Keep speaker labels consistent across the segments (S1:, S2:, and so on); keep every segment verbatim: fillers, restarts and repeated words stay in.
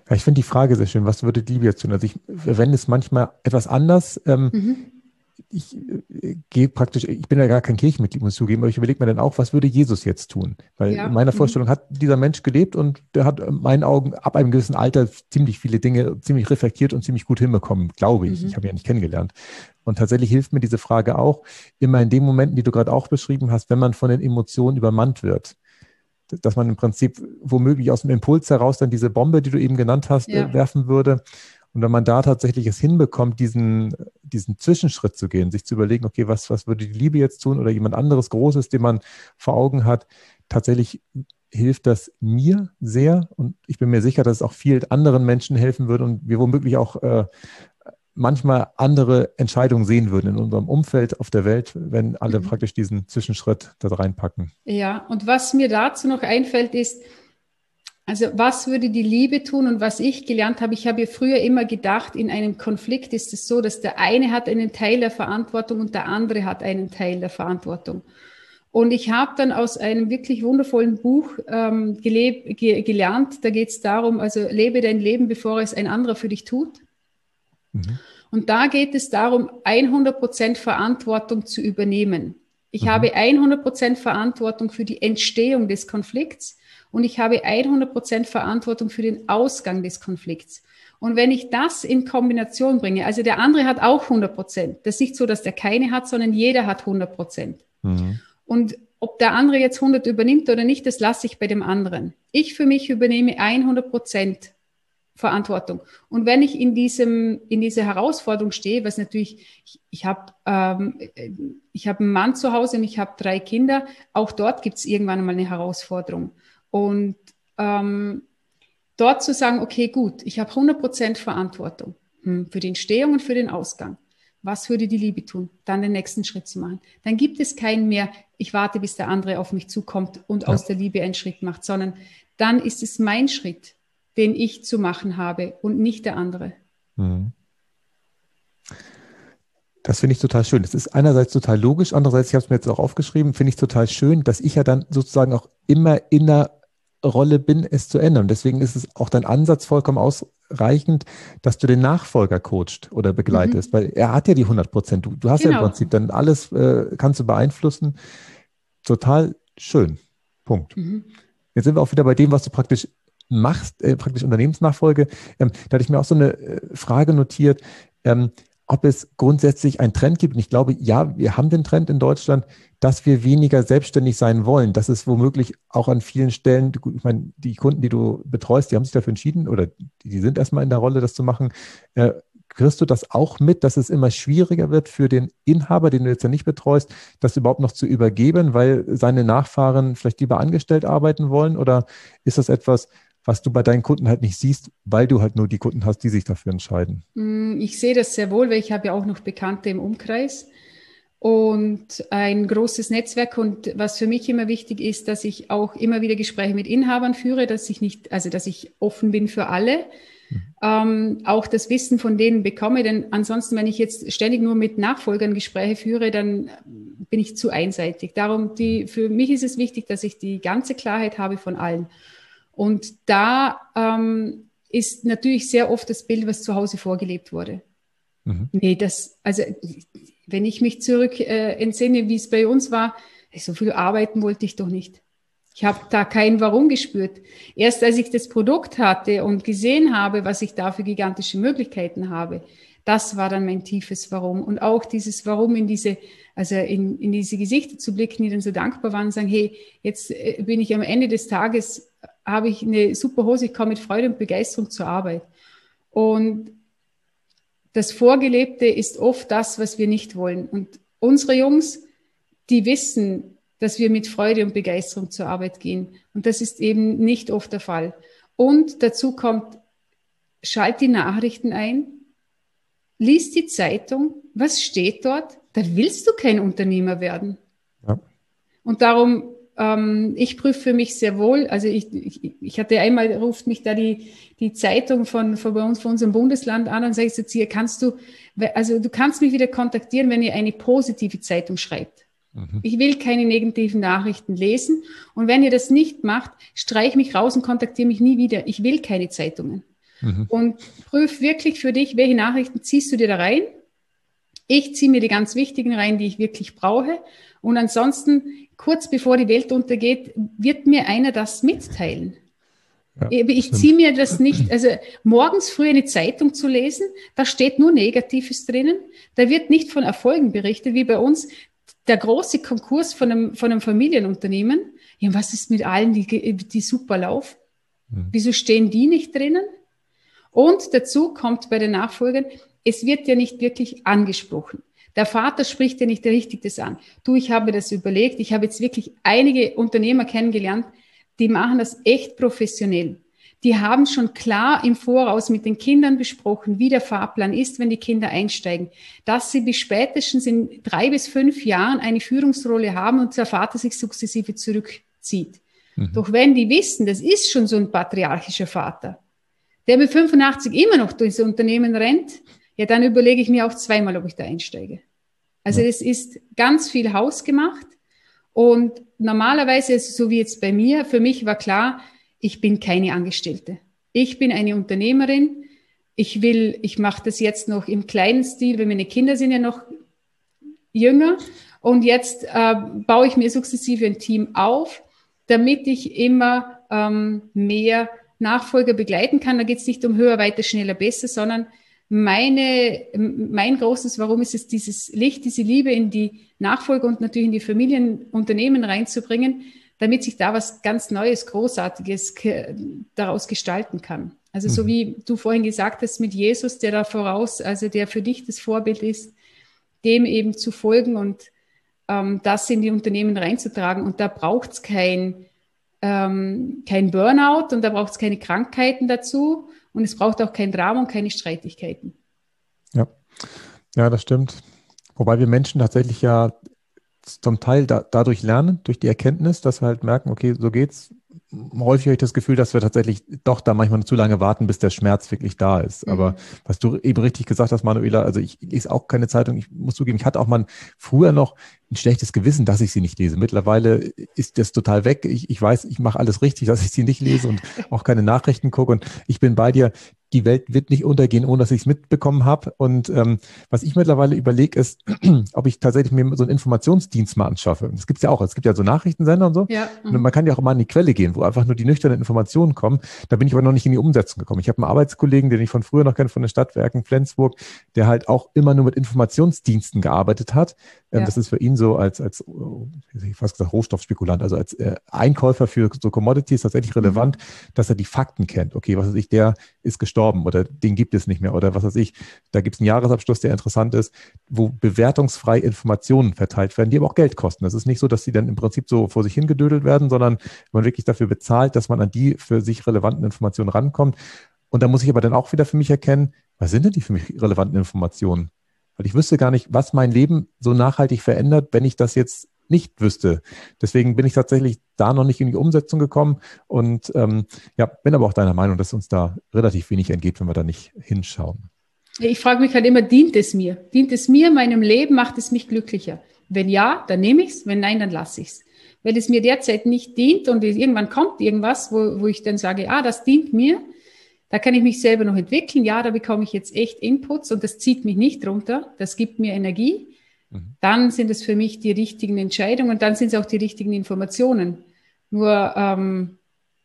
S1: Ja, ich finde die Frage sehr schön. Was würde die Liebe jetzt tun? Also ich verwende es manchmal etwas anders. Ähm,
S2: Mhm.
S1: ich äh, gehe praktisch, ich bin ja gar kein Kirchenmitglied, muss ich zugeben, aber ich überlege mir dann auch, was würde Jesus jetzt tun? Weil in
S2: Ja.
S1: meiner
S2: Mhm.
S1: Vorstellung hat dieser Mensch gelebt und der hat in meinen Augen ab einem gewissen Alter ziemlich viele Dinge ziemlich reflektiert und ziemlich gut hinbekommen, glaube ich. Ich
S2: Mhm.
S1: habe ihn ja nicht kennengelernt. Und tatsächlich hilft mir diese Frage auch immer in den Momenten, die du gerade auch beschrieben hast, wenn man von den Emotionen übermannt wird, dass man im Prinzip womöglich aus dem Impuls heraus dann diese Bombe, die du eben genannt hast, äh,
S2: Ja.
S1: werfen würde. Und wenn man da tatsächlich es hinbekommt, diesen, diesen Zwischenschritt zu gehen, sich zu überlegen, okay, was, was würde die Liebe jetzt tun oder jemand anderes Großes, den man vor Augen hat, tatsächlich hilft das mir sehr. Und ich bin mir sicher, dass es auch vielen anderen Menschen helfen würde und wir womöglich auch äh, manchmal andere Entscheidungen sehen würden in unserem Umfeld auf der Welt, wenn alle
S2: Mhm.
S1: praktisch diesen Zwischenschritt da reinpacken.
S2: Ja, und was mir dazu noch einfällt, ist, also was würde die Liebe tun und was ich gelernt habe, ich habe ja früher immer gedacht, in einem Konflikt ist es so, dass der eine hat einen Teil der Verantwortung und der andere hat einen Teil der Verantwortung. Und ich habe dann aus einem wirklich wundervollen Buch ähm, gelebt, ge gelernt, da geht es darum, also lebe dein Leben, bevor es ein anderer für dich tut.
S1: Mhm.
S2: Und da geht es darum, hundert Prozent Verantwortung zu übernehmen. Ich
S1: Mhm.
S2: habe hundert Prozent Verantwortung für die Entstehung des Konflikts und ich habe hundert Prozent Verantwortung für den Ausgang des Konflikts. Und wenn ich das in Kombination bringe, also der andere hat auch hundert Prozent, das ist nicht so, dass der keine hat, sondern jeder hat hundert Prozent.
S1: Mhm.
S2: Und ob der andere jetzt hundert übernimmt oder nicht, das lasse ich bei dem anderen. Ich für mich übernehme hundert Prozent Verantwortung. Und wenn ich in diesem, in dieser Herausforderung stehe, was natürlich, ich, ich habe ähm, ich hab einen Mann zu Hause und ich habe drei Kinder, auch dort gibt es irgendwann mal eine Herausforderung. Und ähm, dort zu sagen, okay, gut, ich habe hundert Prozent Verantwortung hm, für die Entstehung und für den Ausgang. Was würde die Liebe tun? Dann den nächsten Schritt zu machen. Dann gibt es keinen mehr, ich warte, bis der andere auf mich zukommt und
S1: Ja.
S2: aus der Liebe einen Schritt macht, sondern dann ist es mein Schritt, den ich zu machen habe und nicht der andere.
S1: Mhm. Das finde ich total schön. Das ist einerseits total logisch, andererseits, ich habe es mir jetzt auch aufgeschrieben, finde ich total schön, dass ich ja dann sozusagen auch immer in der Rolle bin, es zu ändern. Und deswegen ist es auch dein Ansatz vollkommen ausreichend, dass du den Nachfolger coachst oder begleitest,
S2: Mhm.
S1: weil er hat ja die hundert Prozent. Du, du hast ja im
S2: Genau.
S1: Prinzip dann alles, äh, kannst du beeinflussen. Total schön. Punkt.
S2: Mhm.
S1: Jetzt sind wir auch wieder bei dem, was du praktisch machst, äh, praktisch Unternehmensnachfolge. Ähm, da hatte ich mir auch so eine äh, Frage notiert, ähm, ob es grundsätzlich einen Trend gibt. Und ich glaube, ja, wir haben den Trend in Deutschland, dass wir weniger selbstständig sein wollen. Das ist womöglich auch an vielen Stellen, ich meine, die Kunden, die du betreust, die haben sich dafür entschieden oder die sind erstmal in der Rolle, das zu machen. Äh, Kriegst du das auch mit, dass es immer schwieriger wird für den Inhaber, den du jetzt ja nicht betreust, das überhaupt noch zu übergeben, weil seine Nachfahren vielleicht lieber angestellt arbeiten wollen? Oder ist das etwas, was du bei deinen Kunden halt nicht siehst, weil du halt nur die Kunden hast, die sich dafür entscheiden?
S2: Mm, Ich sehe das sehr wohl, weil ich habe ja auch noch Bekannte im Umkreis und ein großes Netzwerk. Und was für mich immer wichtig ist, dass ich auch immer wieder Gespräche mit Inhabern führe, dass ich nicht, also dass ich offen bin für alle,
S1: Mhm.
S2: ähm, auch das Wissen von denen bekomme. Denn ansonsten, wenn ich jetzt ständig nur mit Nachfolgern Gespräche führe, dann bin ich zu einseitig. Darum, die, für mich ist es wichtig, dass ich die ganze Klarheit habe von allen. Und da ähm, ist natürlich sehr oft das Bild, was zu Hause vorgelebt wurde.
S1: Mhm.
S2: Nee, das, also wenn ich mich zurück äh, entsinne, wie es bei uns war, so viel arbeiten wollte ich doch nicht. Ich habe da kein Warum gespürt. Erst als ich das Produkt hatte und gesehen habe, was ich da für gigantische Möglichkeiten habe, das war dann mein tiefes Warum. Und auch dieses Warum in diese, also in, in diese Gesichter zu blicken, die dann so dankbar waren und sagen, hey, jetzt äh, bin ich am Ende des Tages, habe ich eine super Hose, ich komme mit Freude und Begeisterung zur Arbeit. Und das Vorgelebte ist oft das, was wir nicht wollen. Und unsere Jungs, die wissen, dass wir mit Freude und Begeisterung zur Arbeit gehen. Und das ist eben nicht oft der Fall. Und dazu kommt, schalt die Nachrichten ein, lies die Zeitung, was steht dort? Da willst du kein Unternehmer werden.
S1: Ja.
S2: Und darum, ähm, ich prüfe für mich sehr wohl, also ich, ich, ich hatte einmal, ruft mich da die, die Zeitung von, von bei uns, von unserem Bundesland an und sagt, jetzt hier kannst du, also du kannst mich wieder kontaktieren, wenn ihr eine positive Zeitung schreibt.
S1: Mhm.
S2: Ich will keine negativen Nachrichten lesen. Und wenn ihr das nicht macht, streich mich raus und kontaktiere mich nie wieder. Ich will keine Zeitungen.
S1: Mhm.
S2: Und prüf wirklich für dich, welche Nachrichten ziehst du dir da rein. Ich ziehe mir die ganz wichtigen rein, die ich wirklich brauche. Und ansonsten, kurz bevor die Welt untergeht, wird mir einer das mitteilen.
S1: Ja,
S2: Ich
S1: stimmt.
S2: ziehe mir das nicht, also morgens früh eine Zeitung zu lesen, da steht nur Negatives drinnen. Da wird nicht von Erfolgen berichtet, wie bei uns der große Konkurs von einem, von einem Familienunternehmen. Ja, was ist mit allen, die, die super laufen?
S1: Mhm.
S2: Wieso stehen die nicht drinnen? Und dazu kommt bei den Nachfolgern, es wird ja nicht wirklich angesprochen. Der Vater spricht ja nicht richtig das an. Du, ich habe mir das überlegt. Ich habe jetzt wirklich einige Unternehmer kennengelernt, die machen das echt professionell. Die haben schon klar im Voraus mit den Kindern besprochen, wie der Fahrplan ist, wenn die Kinder einsteigen, dass sie bis spätestens in drei bis fünf Jahren eine Führungsrolle haben und der Vater sich sukzessive zurückzieht. Mhm. Doch wenn die wissen, das ist schon so ein patriarchischer Vater, der mit fünfundachtzig immer noch durchs Unternehmen rennt, ja, dann überlege ich mir auch zweimal, ob ich da einsteige. Also ja. Das ist ganz viel hausgemacht. Und normalerweise ist es so wie jetzt bei mir, für mich war klar, ich bin keine Angestellte. Ich bin eine Unternehmerin. Ich will, ich mache das jetzt noch im kleinen Stil, weil meine Kinder sind ja noch jünger. Und jetzt äh, baue ich mir sukzessive ein Team auf, damit ich immer ähm, mehr Nachfolger begleiten kann. Da geht es nicht um höher, weiter, schneller, besser, sondern meine, mein großes Warum ist es, dieses Licht, diese Liebe in die Nachfolger und natürlich in die Familienunternehmen reinzubringen, damit sich da was ganz Neues, Großartiges daraus gestalten kann. Also so wie du vorhin gesagt hast mit Jesus, der da voraus, also der für dich das Vorbild ist, dem eben zu folgen und ähm, das in die Unternehmen reinzutragen. Und da braucht es kein, ähm, kein Burnout und da braucht es keine Krankheiten dazu. Und es braucht auch kein Drama und keine Streitigkeiten.
S1: Ja, ja, das stimmt. Wobei wir Menschen tatsächlich ja zum Teil da, dadurch lernen, durch die Erkenntnis, dass wir halt merken, okay, so geht's. Häufig habe ich das Gefühl, dass wir tatsächlich doch da manchmal zu lange warten, bis der Schmerz wirklich da ist. Mhm. Aber was du eben richtig gesagt hast, Manuela, also ich lese auch keine Zeitung. Ich muss zugeben, ich hatte auch mal früher noch ein schlechtes Gewissen, dass ich sie nicht lese. Mittlerweile ist das total weg. Ich, ich weiß, ich mache alles richtig, dass ich sie nicht lese und auch keine Nachrichten gucke. Und ich bin bei dir. Die Welt wird nicht untergehen, ohne dass ich es mitbekommen habe. Und ähm, was ich mittlerweile überlege, ist, ob ich tatsächlich mir so einen Informationsdienst mal anschaffe. Das gibt es ja auch. Es gibt ja so Nachrichtensender und so. Ja. Und man kann ja auch mal an die Quelle gehen, wo einfach nur die nüchternen Informationen kommen. Da bin ich aber noch nicht in die Umsetzung gekommen. Ich habe einen Arbeitskollegen, den ich von früher noch kenne, von den Stadtwerken Flensburg, der halt auch immer nur mit Informationsdiensten gearbeitet hat. Ähm, ja. Das ist für ihn so als, als ich fast gesagt, Rohstoffspekulant, also als äh, Einkäufer für so Commodities tatsächlich relevant, mhm. dass er die Fakten kennt. Okay, was weiß ich, der ist gestorben oder den gibt es nicht mehr oder was weiß ich. Da gibt es einen Jahresabschluss, der interessant ist, wo bewertungsfrei Informationen verteilt werden, die aber auch Geld kosten. Das ist nicht so, dass die dann im Prinzip so vor sich hingedödelt werden, sondern man wirklich dafür bezahlt, dass man an die für sich relevanten Informationen rankommt. Und da muss ich aber dann auch wieder für mich erkennen, was sind denn die für mich relevanten Informationen? Weil ich wüsste gar nicht, was mein Leben so nachhaltig verändert, wenn ich das jetzt nicht wüsste. Deswegen bin ich tatsächlich da noch nicht in die Umsetzung gekommen und ähm, ja, bin aber auch deiner Meinung, dass uns da relativ wenig entgeht, wenn wir da nicht hinschauen.
S2: Ich frage mich halt immer, dient es mir? Dient es mir, meinem Leben, macht es mich glücklicher? Wenn ja, dann nehme ich es, wenn nein, dann lasse ich es. Wenn es mir derzeit nicht dient und irgendwann kommt irgendwas, wo, wo ich dann sage, ah, das dient mir, da kann ich mich selber noch entwickeln, ja, da bekomme ich jetzt echt Inputs und das zieht mich nicht runter, das gibt mir Energie, dann sind es für mich die richtigen Entscheidungen und dann sind es auch die richtigen Informationen. Nur ähm,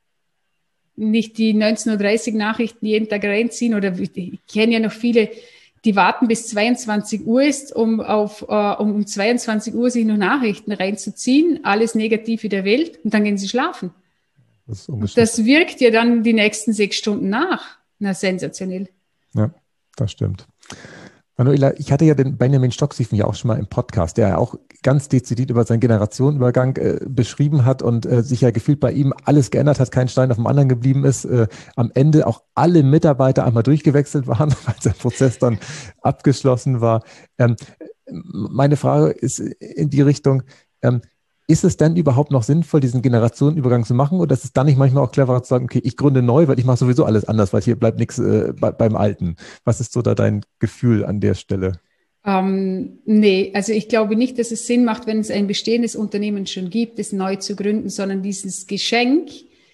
S2: nicht die neunzehn Uhr dreißig Nachrichten jeden Tag reinziehen oder ich kenne ja noch viele, die warten bis zweiundzwanzig Uhr ist, um auf äh, um, um zweiundzwanzig Uhr sich noch Nachrichten reinzuziehen, alles Negative der Welt und dann gehen sie schlafen. Das, das wirkt ja dann die nächsten sechs Stunden nach. Na, sensationell.
S1: Ja, das stimmt. Manuela, ich hatte ja den Benjamin Stocksiefen ja auch schon mal im Podcast, der ja auch ganz dezidiert über seinen Generationenübergang äh, beschrieben hat und äh, sich ja gefühlt bei ihm alles geändert hat, kein Stein auf dem anderen geblieben ist. Äh, am Ende auch alle Mitarbeiter einmal durchgewechselt waren, weil sein Prozess dann abgeschlossen war. Ähm, meine Frage ist in die Richtung, ähm, ist es denn überhaupt noch sinnvoll, diesen Generationenübergang zu machen? Oder ist es dann nicht manchmal auch cleverer zu sagen, okay, ich gründe neu, weil ich mache sowieso alles anders, weil hier bleibt nichts äh, bei, beim Alten. Was ist so da dein Gefühl an der Stelle?
S2: Ähm, nee, also ich glaube nicht, dass es Sinn macht, wenn es ein bestehendes Unternehmen schon gibt, es neu zu gründen, sondern dieses Geschenk,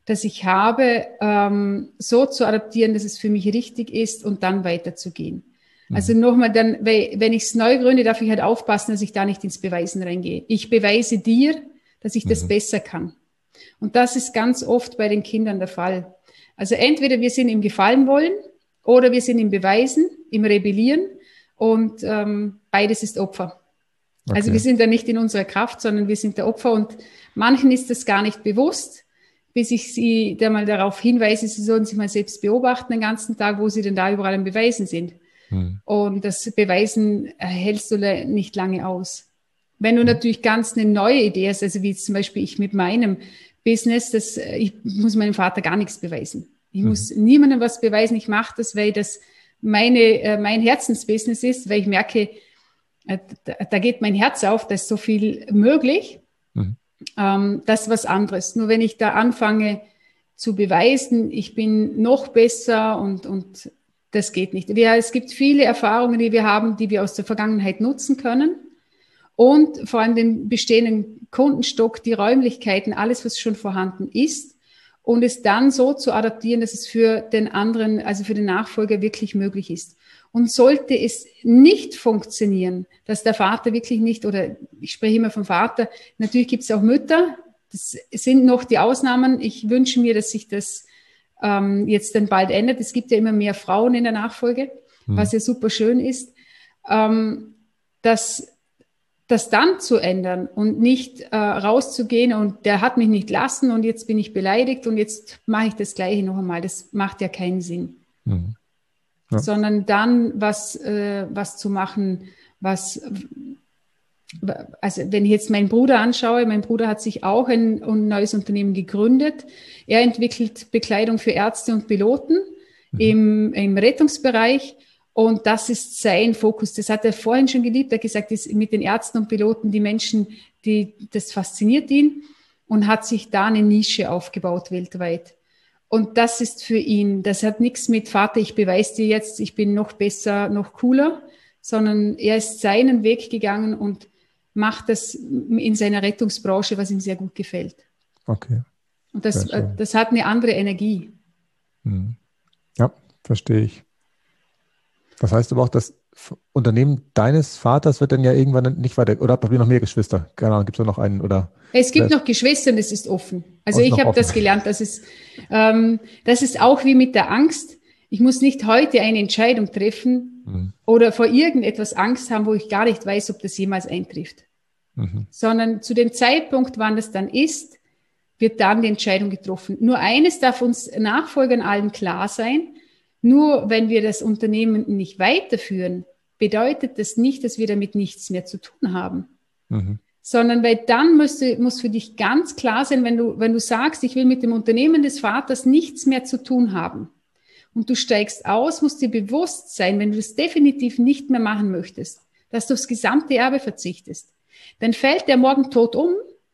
S2: das ich habe, ähm, so zu adaptieren, dass es für mich richtig ist und dann weiterzugehen. Mhm. Also nochmal dann, wenn ich es neu gründe, darf ich halt aufpassen, dass ich da nicht ins Beweisen reingehe. Ich beweise dir, dass ich das mhm. besser kann. Und das ist ganz oft bei den Kindern der Fall. Also entweder wir sind im Gefallen wollen oder wir sind im Beweisen, im Rebellieren und ähm, beides ist Opfer. Okay. Also wir sind da nicht in unserer Kraft, sondern wir sind der Opfer und manchen ist das gar nicht bewusst, bis ich sie da mal darauf hinweise, sie sollen sich mal selbst beobachten den ganzen Tag, wo sie denn da überall am Beweisen sind. Hm. Und das Beweisen hältst du nicht lange aus. Wenn du hm. natürlich ganz eine neue Idee hast, also wie zum Beispiel ich mit meinem Business, das, ich muss meinem Vater gar nichts beweisen. Ich hm. muss niemandem was beweisen. Ich mache das, weil das meine, mein Herzensbusiness ist, weil ich merke, da, da geht mein Herz auf, da ist so viel möglich. Hm. Ähm, das ist was anderes. Nur wenn ich da anfange zu beweisen, ich bin noch besser und, und das geht nicht. Wir, es gibt viele Erfahrungen, die wir haben, die wir aus der Vergangenheit nutzen können. Und vor allem den bestehenden Kundenstock, die Räumlichkeiten, alles, was schon vorhanden ist. Und es dann so zu adaptieren, dass es für den anderen, also für den Nachfolger wirklich möglich ist. Und sollte es nicht funktionieren, dass der Vater wirklich nicht, oder ich spreche immer vom Vater, natürlich gibt es auch Mütter, das sind noch die Ausnahmen. Ich wünsche mir, dass sich das ähm, jetzt dann bald ändert. Es gibt ja immer mehr Frauen in der Nachfolge, hm. was ja super schön ist, ähm, dass das dann zu ändern und nicht äh, rauszugehen und der hat mich nicht lassen und jetzt bin ich beleidigt und jetzt mache ich das Gleiche noch einmal. Das macht ja keinen Sinn. Mhm. Ja. Sondern dann was, äh, was zu machen, was, also wenn ich jetzt meinen Bruder anschaue, mein Bruder hat sich auch ein, ein neues Unternehmen gegründet. Er entwickelt Bekleidung für Ärzte und Piloten mhm. im, im Rettungsbereich. Und das ist sein Fokus. Das hat er vorhin schon geliebt. Er hat gesagt, das mit den Ärzten und Piloten, die Menschen, die, das fasziniert ihn und hat sich da eine Nische aufgebaut weltweit. Und das ist für ihn, das hat nichts mit Vater, ich beweise dir jetzt, ich bin noch besser, noch cooler, sondern er ist seinen Weg gegangen und macht das in seiner Rettungsbranche, was ihm sehr gut gefällt.
S1: Okay.
S2: Und das, das hat eine andere Energie.
S1: Hm. Ja, verstehe ich. Das heißt aber auch, das Unternehmen deines Vaters wird dann ja irgendwann nicht weiter, oder habt ihr noch mehr Geschwister? Keine Ahnung, gibt es da noch einen? Oder
S2: es gibt noch Geschwister und es ist offen. Also ich habe das gelernt, dass es, ähm, das ist auch wie mit der Angst. Ich muss nicht heute eine Entscheidung treffen mhm. oder vor irgendetwas Angst haben, wo ich gar nicht weiß, ob das jemals eintrifft. Mhm. Sondern zu dem Zeitpunkt, wann das dann ist, wird dann die Entscheidung getroffen. Nur eines darf uns Nachfolgern allen klar sein: Nur wenn wir das Unternehmen nicht weiterführen, bedeutet das nicht, dass wir damit nichts mehr zu tun haben. Mhm. Sondern weil dann müsste, muss für dich ganz klar sein, wenn du, wenn du sagst, ich will mit dem Unternehmen des Vaters nichts mehr zu tun haben und du steigst aus, muss dir bewusst sein, wenn du das definitiv nicht mehr machen möchtest, dass du aufs gesamte Erbe verzichtest. Dann fällt der morgen tot um,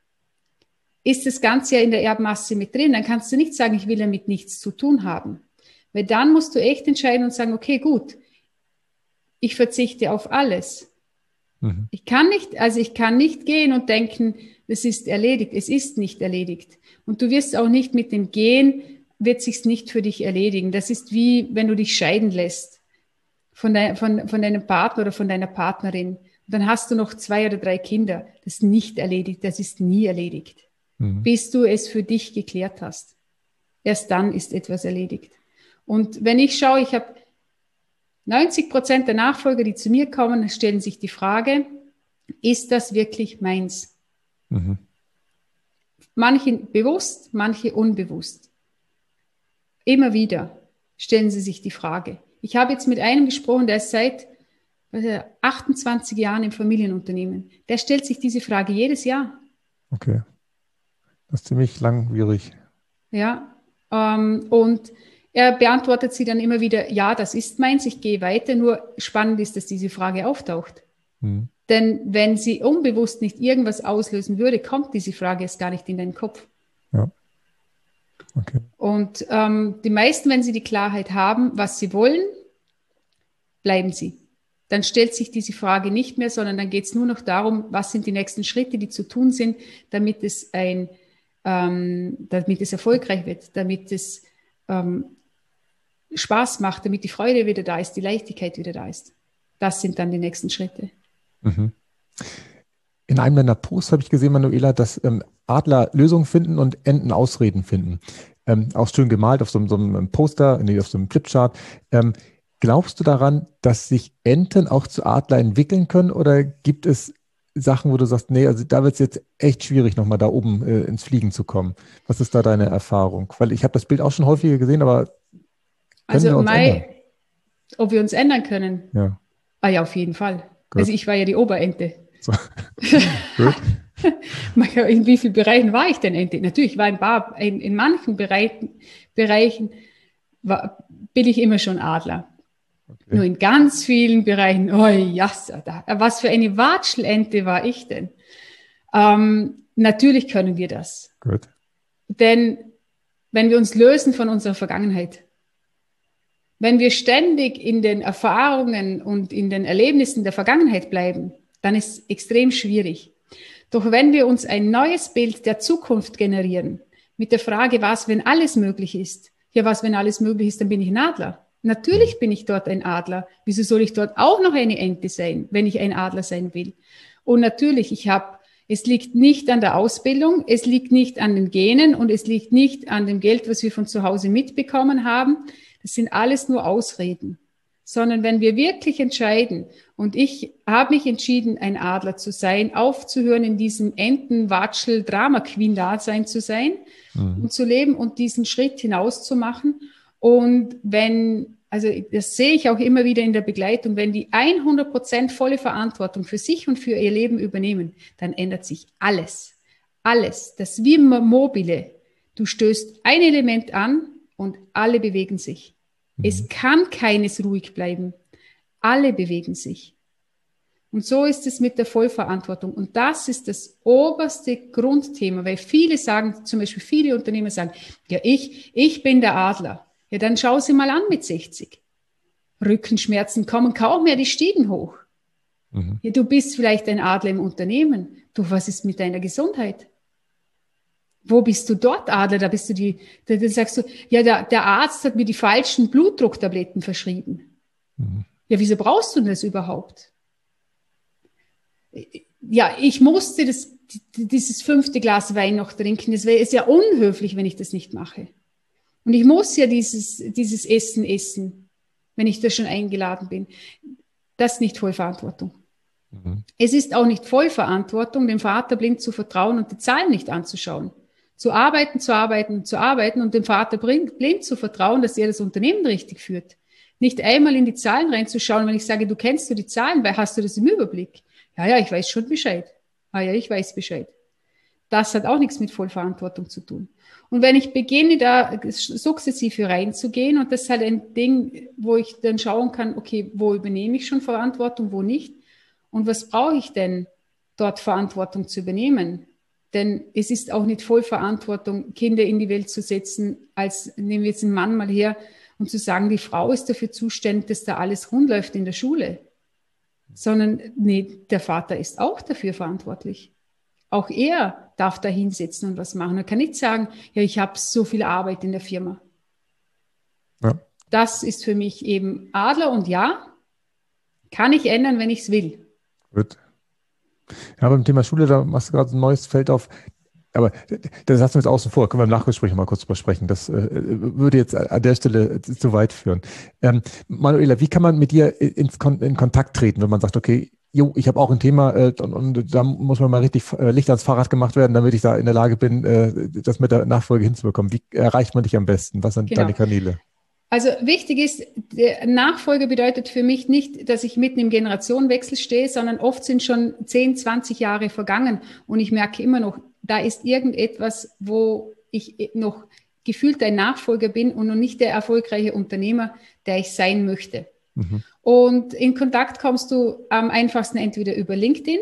S2: ist das Ganze ja in der Erbmasse mit drin, dann kannst du nicht sagen, ich will damit nichts zu tun haben. Weil dann musst du echt entscheiden und sagen, okay, gut, ich verzichte auf alles. Mhm. Ich kann nicht, also ich kann nicht gehen und denken, es ist erledigt. Es ist nicht erledigt. Und du wirst auch nicht mit dem Gehen, wird sich's nicht für dich erledigen. Das ist wie, wenn du dich scheiden lässt von, dein, von, von deinem Partner oder von deiner Partnerin. Und dann hast du noch zwei oder drei Kinder. Das ist nicht erledigt. Das ist nie erledigt. Mhm. Bis du es für dich geklärt hast. Erst dann ist etwas erledigt. Und wenn ich schaue, ich habe neunzig Prozent der Nachfolger, die zu mir kommen, stellen sich die Frage, ist das wirklich meins? Mhm. Manche bewusst, manche unbewusst. Immer wieder stellen sie sich die Frage. Ich habe jetzt mit einem gesprochen, der ist seit achtundzwanzig Jahren im Familienunternehmen. Der stellt sich diese Frage jedes Jahr.
S1: Okay. Das ist ziemlich langwierig.
S2: Ja, ähm, und er beantwortet sie dann immer wieder, ja, das ist meins, ich gehe weiter. Nur spannend ist, dass diese Frage auftaucht. Mhm. Denn wenn sie unbewusst nicht irgendwas auslösen würde, kommt diese Frage erst gar nicht in deinen Kopf.
S1: Ja. Okay.
S2: Und ähm, die meisten, wenn sie die Klarheit haben, was sie wollen, bleiben sie. Dann stellt sich diese Frage nicht mehr, sondern dann geht es nur noch darum, was sind die nächsten Schritte, die zu tun sind, damit es ein ähm, damit es erfolgreich wird, damit es ähm, Spaß macht, damit die Freude wieder da ist, die Leichtigkeit wieder da ist. Das sind dann die nächsten Schritte.
S1: Mhm. In einem deiner Posts habe ich gesehen, Manuela, dass ähm, Adler Lösungen finden und Enten Ausreden finden. Ähm, auch schön gemalt auf so, so einem Poster, nee, auf so einem Flipchart. Ähm, glaubst du daran, dass sich Enten auch zu Adler entwickeln können, oder gibt es Sachen, wo du sagst, nee, also da wird es jetzt echt schwierig, nochmal da oben äh, ins Fliegen zu kommen? Was ist da deine Erfahrung? Weil ich habe das Bild auch schon häufiger gesehen, aber können
S2: Also
S1: wir uns ändern?
S2: Mai, ob wir uns ändern können?
S1: Ja,
S2: Ah ja, auf jeden Fall. Also
S1: gut.
S2: ich war ja die Oberente.
S1: So. Gut.
S2: In wie vielen Bereichen war ich denn Ente? Natürlich war ein paar, in, in manchen Bereichen, Bereichen war, bin ich immer schon Adler.
S1: Okay.
S2: Nur in ganz vielen Bereichen, oh ja, da, was für eine Watschelente war ich denn? Ähm, natürlich können wir das.
S1: Gut.
S2: Denn wenn wir uns lösen von unserer Vergangenheit, wenn wir ständig in den Erfahrungen und in den Erlebnissen der Vergangenheit bleiben, dann ist es extrem schwierig. Doch wenn wir uns ein neues Bild der Zukunft generieren, mit der Frage, was, wenn alles möglich ist? Ja, was, wenn alles möglich ist, dann bin ich ein Adler. Natürlich bin ich dort ein Adler. Wieso soll ich dort auch noch eine Ente sein, wenn ich ein Adler sein will? Und natürlich, ich habe, es liegt nicht an der Ausbildung, es liegt nicht an den Genen und es liegt nicht an dem Geld, was wir von zu Hause mitbekommen haben. Das sind alles nur Ausreden. Sondern wenn wir wirklich entscheiden, und ich habe mich entschieden, ein Adler zu sein, aufzuhören, in diesem Enten-Watschel-Drama-Queen-Dasein zu sein, mhm. und zu leben und diesen Schritt hinaus zu machen. Und wenn, also das sehe ich auch immer wieder in der Begleitung, wenn die hundert Prozent volle Verantwortung für sich und für ihr Leben übernehmen, dann ändert sich alles. Alles. Das ist wie mobile. Du stößt ein Element an und alle bewegen sich. Mhm. Es kann keines ruhig bleiben. Alle bewegen sich. Und so ist es mit der Vollverantwortung. Und das ist das oberste Grundthema, weil viele sagen, zum Beispiel viele Unternehmer sagen, ja, ich, ich bin der Adler. Ja, dann schau sie mal an mit sechzig. Rückenschmerzen kommen kaum mehr die Stiegen hoch. Mhm. Ja, du bist vielleicht ein Adler im Unternehmen. Du, was ist mit deiner Gesundheit? Wo bist du dort, Adler? Da bist du die, da, da sagst du, ja, der, der Arzt hat mir die falschen Blutdrucktabletten verschrieben. Mhm. Ja, wieso brauchst du das überhaupt? Ja, ich musste das, dieses fünfte Glas Wein noch trinken. Das wäre ja unhöflich, wenn ich das nicht mache. Und ich muss ja dieses, dieses Essen essen, wenn ich da schon eingeladen bin. Das ist nicht Vollverantwortung. Mhm. Es ist auch nicht Vollverantwortung, dem Vater blind zu vertrauen und die Zahlen nicht anzuschauen. Zu arbeiten, zu arbeiten, zu arbeiten und dem Vater blind zu vertrauen, dass er das Unternehmen richtig führt. Nicht einmal in die Zahlen reinzuschauen, wenn ich sage, du kennst du die Zahlen, weil hast du das im Überblick? Ja, ja, ich weiß schon Bescheid. Ah ja, ich weiß Bescheid. Das hat auch nichts mit Vollverantwortung zu tun. Und wenn ich beginne, da sukzessive reinzugehen, und das ist halt ein Ding, wo ich dann schauen kann, okay, wo übernehme ich schon Verantwortung, wo nicht? Und was brauche ich denn, dort Verantwortung zu übernehmen? Denn es ist auch nicht Vollverantwortung, Kinder in die Welt zu setzen, als nehmen wir jetzt einen Mann mal her und zu sagen, die Frau ist dafür zuständig, dass da alles rund läuft in der Schule. Sondern nee, der Vater ist auch dafür verantwortlich. Auch er darf da hinsetzen und was machen. Er kann nicht sagen, ja, ich habe so viel Arbeit in der Firma. Ja. Das ist für mich eben Adler und ja, kann ich ändern, wenn ich es will.
S1: Gut. Ja, beim Thema Schule, da machst du gerade ein neues Feld auf. Aber das lassen wir jetzt außen vor. Können wir im Nachgespräch mal kurz drüber sprechen. Das äh, würde jetzt an der Stelle zu weit führen. Ähm, Manuela, wie kann man mit dir ins Kon- in Kontakt treten, wenn man sagt, okay, jo, ich habe auch ein Thema äh, und, und da muss man mal richtig äh, Licht ans Fahrrad gemacht werden, damit ich da in der Lage bin, äh, das mit der Nachfolge hinzubekommen. Wie erreicht man dich am besten? Was sind genau. deine Kanäle?
S2: Also wichtig ist, der Nachfolge bedeutet für mich nicht, dass ich mitten im Generationenwechsel stehe, sondern oft sind schon zehn, zwanzig Jahre vergangen und ich merke immer noch, da ist irgendetwas, wo ich noch gefühlt ein Nachfolger bin und noch nicht der erfolgreiche Unternehmer, der ich sein möchte. Mhm. Und in Kontakt kommst du am einfachsten entweder über LinkedIn.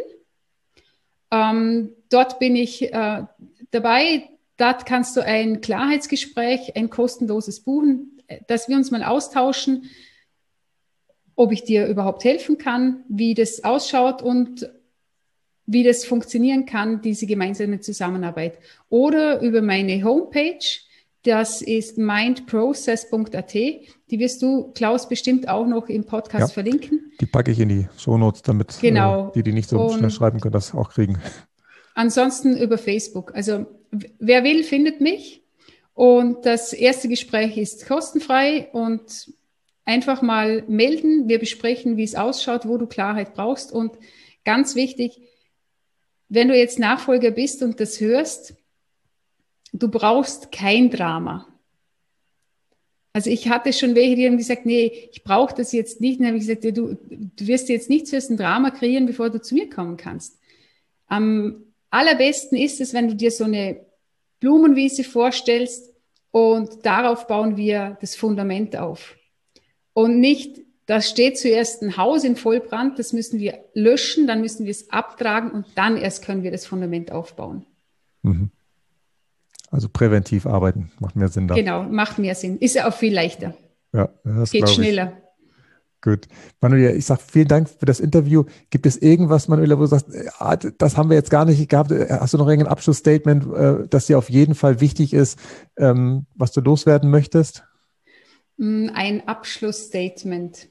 S2: Ähm, dort bin ich äh, dabei. Dort kannst du ein Klarheitsgespräch, ein kostenloses buchen, dass wir uns mal austauschen, ob ich dir überhaupt helfen kann, wie das ausschaut und wie das funktionieren kann, diese gemeinsame Zusammenarbeit. Oder über meine Homepage, das ist mindprocess punkt a t. Die wirst du, Klaus, bestimmt auch noch im Podcast ja, verlinken.
S1: Die packe ich in die Shownotes, damit
S2: genau.
S1: äh, die, die nicht so Und schnell schreiben können, das auch kriegen.
S2: Ansonsten über Facebook. Also wer will, findet mich. Und das erste Gespräch ist kostenfrei und einfach mal melden. Wir besprechen, wie es ausschaut, wo du Klarheit brauchst. Und ganz wichtig, wenn du jetzt Nachfolger bist und das hörst, du brauchst kein Drama. Also ich hatte schon welche, die haben gesagt, nee, ich brauche das jetzt nicht. Und dann habe ich gesagt, du, du wirst jetzt nichts für ein Drama kreieren, bevor du zu mir kommen kannst. Am allerbesten ist es, wenn du dir so eine Blumenwiese vorstellst und darauf bauen wir das Fundament auf. Und nicht, da steht zuerst ein Haus in Vollbrand, das müssen wir löschen, dann müssen wir es abtragen und dann erst können wir das Fundament aufbauen.
S1: Mhm. Also präventiv arbeiten, macht mehr Sinn da.
S2: Genau, macht mehr Sinn. Ist ja auch viel leichter.
S1: Ja, das
S2: geht schneller.
S1: Gut. Manuela, ich sage vielen Dank für das Interview. Gibt es irgendwas, Manuela, wo du sagst, ah, das haben wir jetzt gar nicht gehabt? Hast du noch irgendein Abschlussstatement, das dir auf jeden Fall wichtig ist, was du loswerden möchtest?
S2: Ein Abschlussstatement.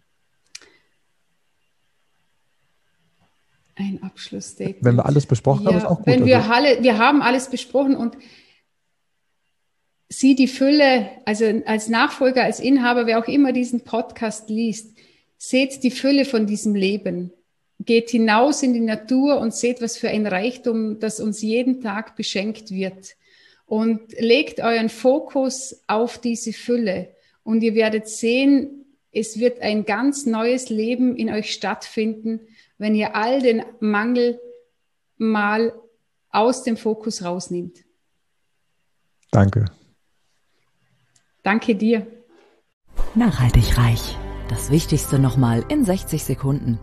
S2: Ein Abschlussstatement.
S1: Wenn wir alles besprochen
S2: ja,
S1: haben, ist auch gut.
S2: Wenn wir,
S1: also.
S2: alle, wir haben alles besprochen und sieh die Fülle, also als Nachfolger, als Inhaber, wer auch immer diesen Podcast liest, seht die Fülle von diesem Leben. Geht hinaus in die Natur und seht, was für ein Reichtum, das uns jeden Tag beschenkt wird. Und legt euren Fokus auf diese Fülle. Und ihr werdet sehen, es wird ein ganz neues Leben in euch stattfinden, wenn ihr all den Mangel mal aus dem Fokus rausnimmt.
S1: Danke.
S2: Danke dir.
S3: Nachhaltig reich. Das Wichtigste nochmal in sechzig Sekunden.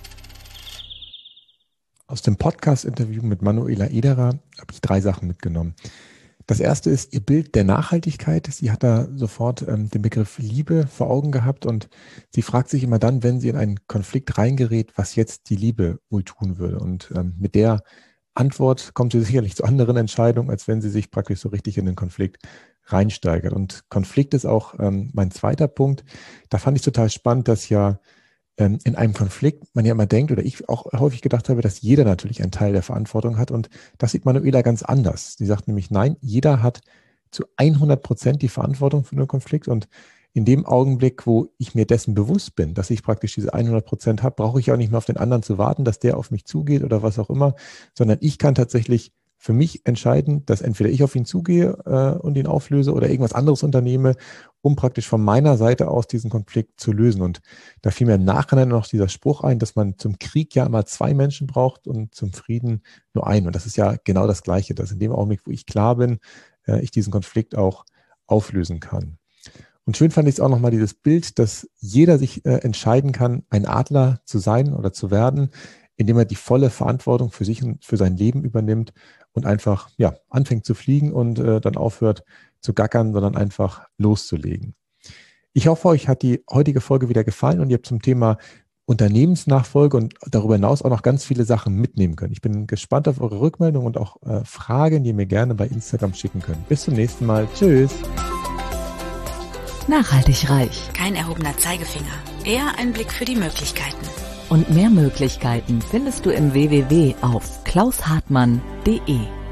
S1: Aus dem Podcast-Interview mit Manuela Ederer habe ich drei Sachen mitgenommen. Das erste ist ihr Bild der Nachhaltigkeit. Sie hat da sofort ähm, den Begriff Liebe vor Augen gehabt und sie fragt sich immer dann, wenn sie in einen Konflikt reingerät, was jetzt die Liebe wohl tun würde. Und ähm, mit der Antwort kommt sie sicherlich zu anderen Entscheidungen, als wenn sie sich praktisch so richtig in den Konflikt reinsteigert. Und Konflikt ist auch ähm, mein zweiter Punkt. Da fand ich total spannend, dass ja ähm, in einem Konflikt man ja immer denkt, oder ich auch häufig gedacht habe, dass jeder natürlich einen Teil der Verantwortung hat. Und das sieht Manuela ganz anders. Sie sagt nämlich, nein, jeder hat zu hundert Prozent die Verantwortung für den Konflikt. Und in dem Augenblick, wo ich mir dessen bewusst bin, dass ich praktisch diese hundert Prozent habe, brauche ich auch nicht mehr auf den anderen zu warten, dass der auf mich zugeht oder was auch immer, sondern ich kann tatsächlich für mich entscheiden, dass entweder ich auf ihn zugehe äh, und ihn auflöse oder irgendwas anderes unternehme, um praktisch von meiner Seite aus diesen Konflikt zu lösen. Und da fiel mir im Nachhinein noch dieser Spruch ein, dass man zum Krieg ja immer zwei Menschen braucht und zum Frieden nur einen. Und das ist ja genau das Gleiche, dass in dem Augenblick, wo ich klar bin, äh, ich diesen Konflikt auch auflösen kann. Und schön fand ich es auch nochmal dieses Bild, dass jeder sich äh, entscheiden kann, ein Adler zu sein oder zu werden, indem er die volle Verantwortung für sich und für sein Leben übernimmt und einfach ja anfängt zu fliegen und äh, dann aufhört zu gackern, sondern einfach loszulegen. Ich hoffe, euch hat die heutige Folge wieder gefallen und ihr habt zum Thema Unternehmensnachfolge und darüber hinaus auch noch ganz viele Sachen mitnehmen können. Ich bin gespannt auf eure Rückmeldung und auch äh, Fragen, die ihr mir gerne bei Instagram schicken könnt. Bis zum nächsten Mal. Tschüss.
S3: Nachhaltig reich.
S4: Kein erhobener Zeigefinger, eher ein Blick für die Möglichkeiten.
S3: Und mehr Möglichkeiten findest du im w w w auf klaus hartmann punkt de.